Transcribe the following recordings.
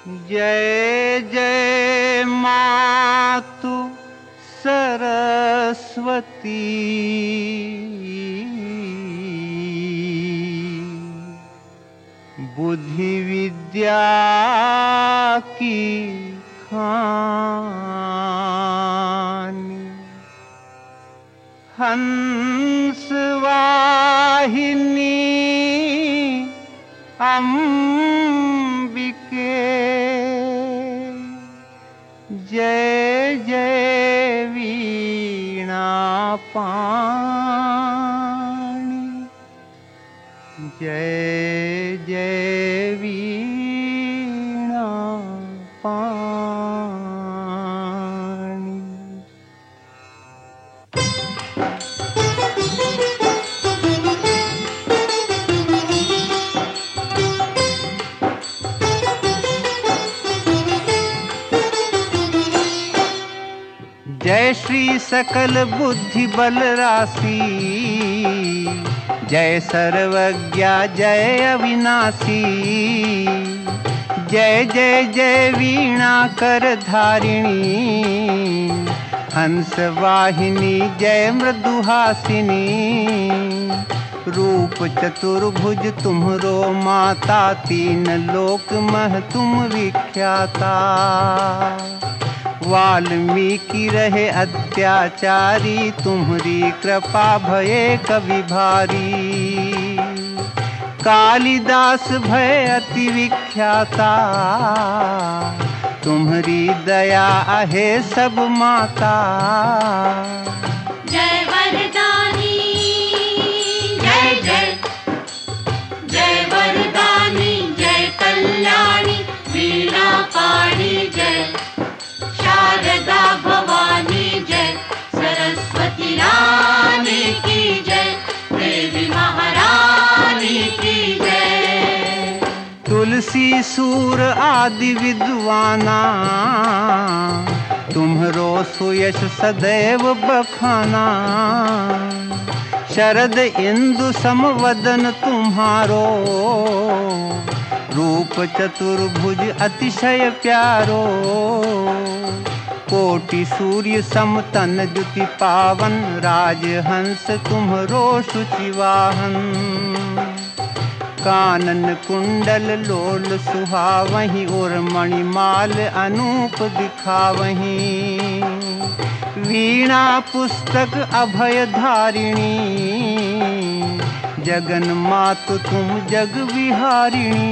जय जय मातु सरस्वती, बुद्धि विद्या की खानी, हंस वाहिनी अंबिके, जय जय वीणा पाणी, जय जय वीणा पाणी। जय श्री सकल बुद्धि बल राशि, जय सर्वज्ञा जय अविनाशी, जय जय जय वीणा कर धारिणी, हंस वाहिनी जय मृदुहासिनी, रूप चतुर्भुज तुम्हरो माता, तीन लोक मह तुम विख्याता, वाल्मीकि रहे अत्याचारी, तुम्हरी कृपा भये कवि भारी, कालिदास भय अति विख्याता, तुम्हरी दया आहे सब माता। जय वरदानी जय जय, जय वरदानी जय कल्याणी, वीणा पाणी जय, शारदा भवानी जय, सरस्वती रानी की जय, देवी महारानी की जय। तुलसी सूर आदि विद्वाना, तुम्हरो सुयश सदैव बखाना, शरद इंदु समवदन तुम्हारो, रूप चतुर्भुज अतिशय प्यारो, कोटि सूर्य समतन द्युति पावन, राजहंस तुम्हरो शुचिवाहन, कानन कुंडल लोल सुहावहीं, और मणिमाल अनूप दिखावहीं, वीणा पुस्तक अभय धारिणी, जगन मातु तुम जग विहारिणी।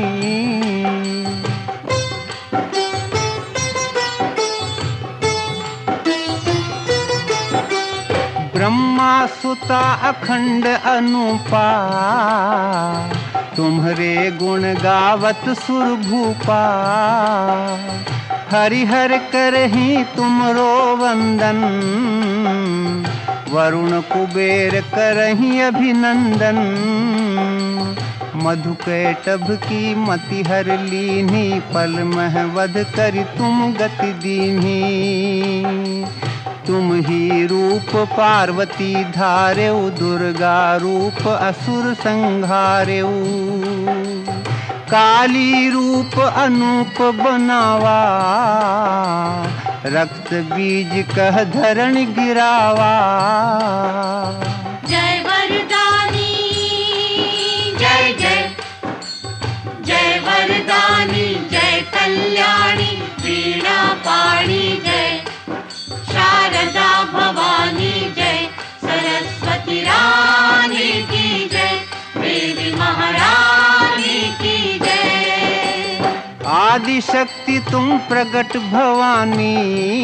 ब्रह्मा सुता अखंड अनूपा, तुम्हरे गुण गावत सुर भूपा, हरिहर करहि तुमरो वंदन, वरुण कुबेर करहि अभिनंदन, मधुकैटभ की मति हर लीन्ही, पल मह वध करि तुम गति दीन्ही, तुम ही रूप पार्वती धारेउ, दुर्गा रूप असुर संहारेउ, काली रूप अनूप बनावा, रक्त बीज कह धरण गिरावा। जय वरदानी जय जय, जय वरदानी जय कल्याणी, वीणा पाणी जय, शारदा भवानी जय, सरस्वती रानी की जय, देवी महारानी की जय। आदि शक्ति तुम प्रगट भवानी,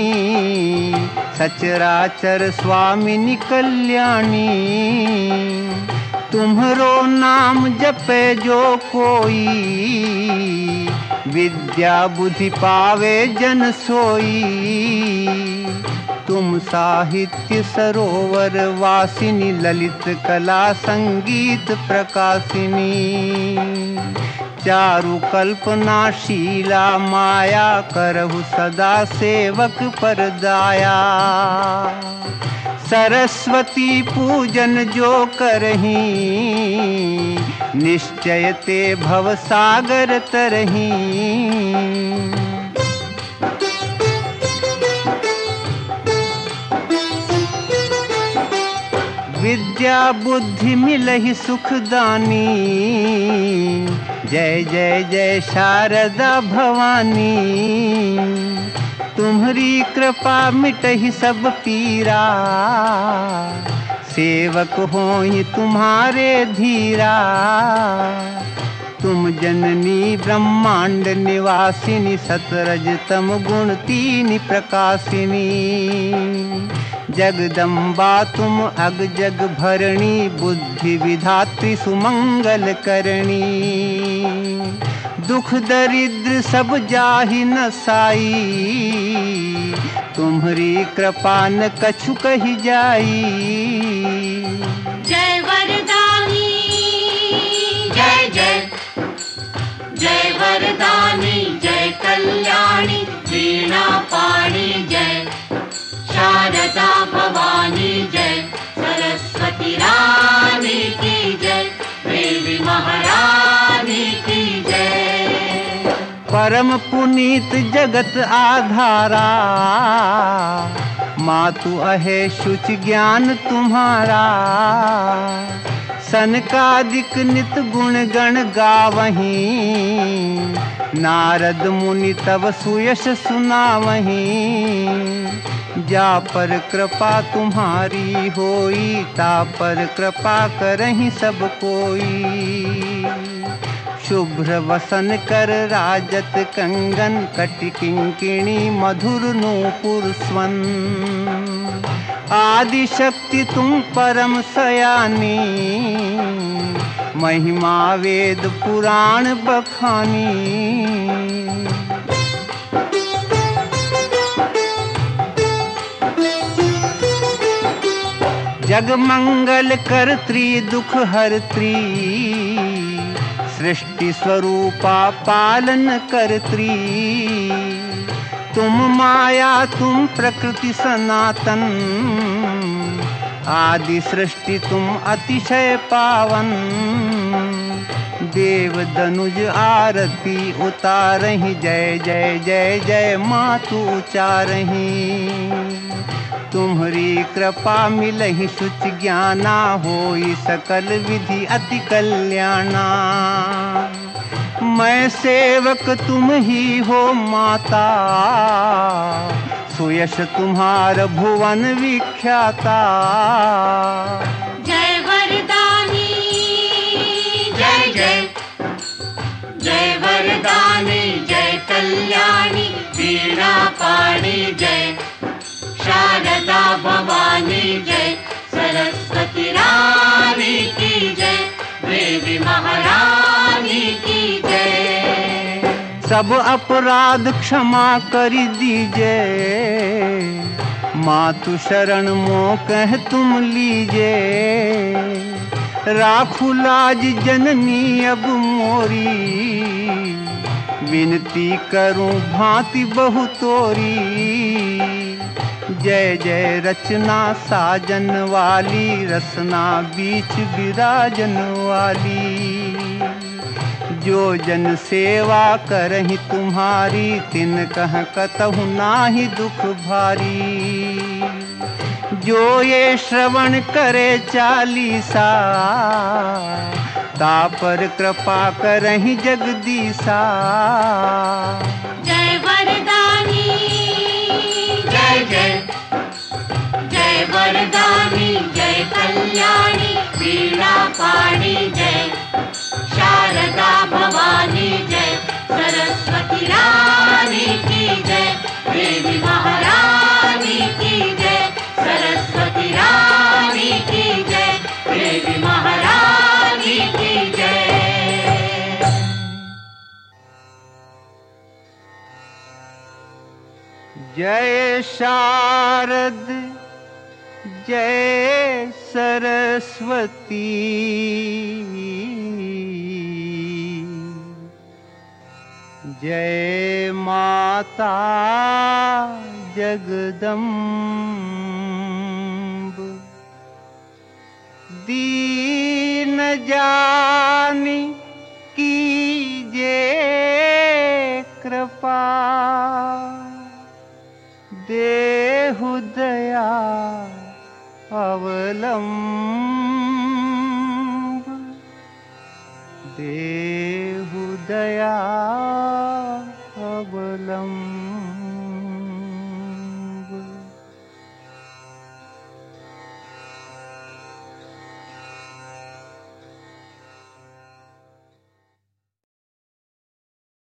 सचराचर स्वामिनी कल्याणी, तुम्हरो नाम जपे जो कोई, विद्या बुद्धि पावे जन सोई, तुम साहित्य सरोवर वासिनी, ललित कला संगीत प्रकाशिनी, चारु कल्पनाशीला माया, करहु सदा सेवक पर दाया, सरस्वती पूजन जो करहीं, निश्चय ते भव सागर तरहीं। विद्या बुद्धि मिलहि सुखदानी। जय जय जय शारदा भवानी। तुम्हारी कृपा मिटहि सब पीरा, सेवक होई तुम्हारे धीरा। तुम जननी ब्रह्मांड निवासिनी, सतरज तम गुण तीन प्रकाशिनी। जगदम्बा तुम अग जग भरणी, बुद्धि विधात्री सुमंगल करणी। दुख दरिद्र सब जाहि नसाई, तुम्हारी कृपा न कछु कही जाई। जय वरदानी जय जय, जय वरदानी जय कल्याणी, वीणा पाणी जय, शारदा भवानी जय, सरस्वती रानी की जय, देवी महारानी की जय। परम पुनीत जगत आधारा, मातु अहे शुच ज्ञान तुम्हारा। सनकादिक नित गुण गण गावहीं, नारद मुनि तब सुयश सुनावहीं। जा पर कृपा तुम्हारी होई, ता पर कृपा करहीं सब कोई। शुभ्र वसन कर राजत कंगन, कटि किंकिणी मधुर नूपुर स्वन। आदि शक्ति तुम परम सयानी, महिमा वेद पुराण बखानी। जग मंगल करत्री दुख हरत्री, सृष्टि स्वरूपा पालन करत्री। तुम माया तुम प्रकृति सनातन, आदि सृष्टि तुम अतिशय पावन। देव दनुज आरती उतारहीं, जय जय जय जय मातु उचारहीं। तुम्हारी कृपा मिलहि शुच ज्ञाना, होई सकल विधि अति कल्याणा। मैं सेवक तुम ही हो माता, सुयश तुम्हार भुवन विख्याता। जय वरदानी जय जय, जय वरदानी जय कल्याणी, वीणा पाणी जय, शारदा भवानी जय, सरस्वती रानी की जय, देवी महारानी की जय। सब अपराध क्षमा कर दीजे, मातु शरण मोह तुम लीजे। राखू लाज जननी अब मोरी, विनती करूं भांति बहु तोरी। जय जय रचना साजन वाली, रसना बीच विराजन वाली। जो जन सेवा करहि तुम्हारी, तिन कह कतहु नाहि दुख भारी। जो ये श्रवण करे चालीसा, ता पर कृपा करहि जगदीसा। जय वरदानी जय जय, जय वरदानी जय कल्याणी, वीणा पाणी जय, शारदा भवानी जय, सरस्वती रानी की जय, देवी महारानी की जय, सरस्वती रानी की जय, देवी महारानी की जय। जय शारद जय सरस्वती, जय माता जगदम्ब। दीन जानी कीजे कृपा, देहु दया अवलंब देहु दया अवलंब।